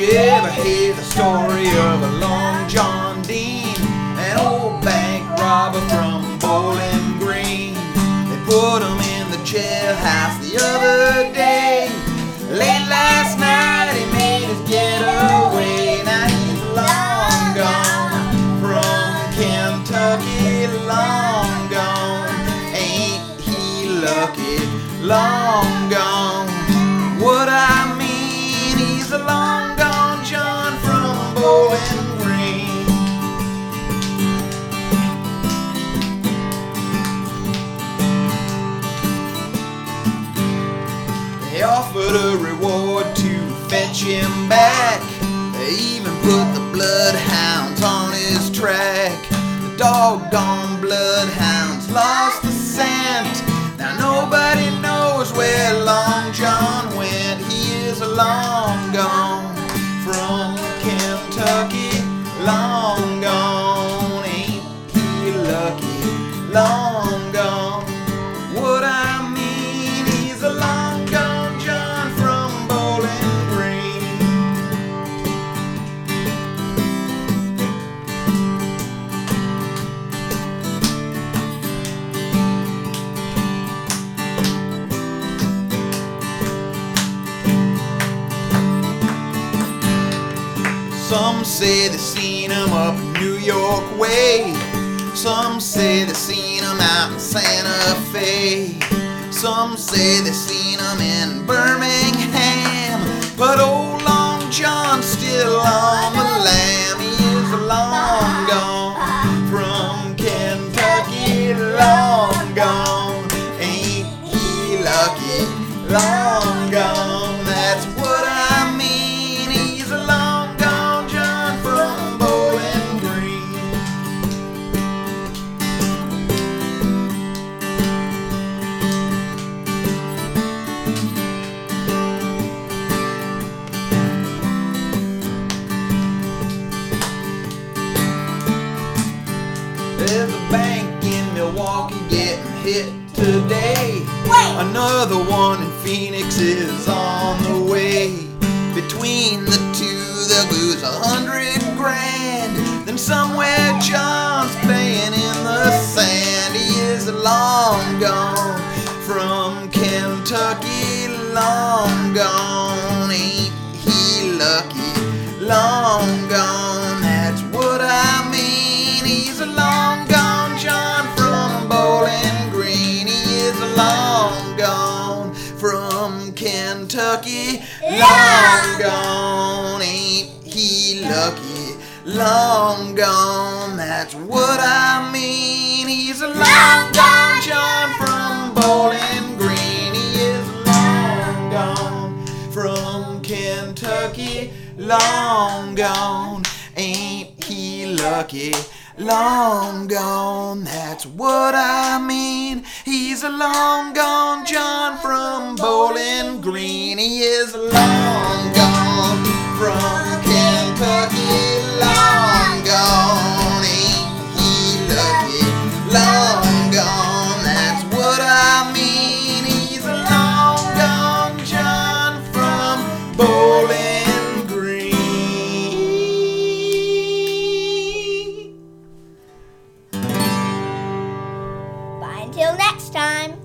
you ever hear the story of a Long John Dean, an old bank robber from Bowling Green? They put him in the jailhouse the other day. Late last night he made his getaway. Now he's long gone from Kentucky, long gone. Ain't he lucky? Long gone. What I mean, he's a long gone John from Bowling Green. They offered a reward to fetch him back. They even put the bloodhounds on his track. The doggone bloodhounds lost the scent. Now nobody knows where Long John went. He is long gone from Kentucky, long gone. Ain't he lucky? Long gone. What I mean, he's a long gone John from Bowling Green. Some say they seen him up New York way. Some say they seen him out in Santa Fe. Some say they seen him in Birmingham. But old Long John's still on the lam. He is long gone from Kentucky, long gone. Ain't he lucky? Long gone. That's what I mean. He's a long gone John from Bowling Green. There's a bank in Milwaukee getting hit today. Another one in Phoenix is on the way. Between the two they'll lose 100 grand. Then somewhere John's playing in the sand. He is long gone from Kentucky, long gone. Ain't he lucky? Long gone. That's what I mean. He's a long gone John from Bowling Green. He is long gone from Kentucky, long gone. Ain't he lucky? Long gone. That's what I mean. He's a long gone John from Bowling Green. He is long gone from Kentucky, long gone. Ain't he lucky? Long gone. That's what I mean. He's a long gone John from Bowling Green. He is long gone from Kentucky, long gone. Ain't he lucky? Long gone. That's what I mean. He's a long gone John from Bowling Green. Bye until next time.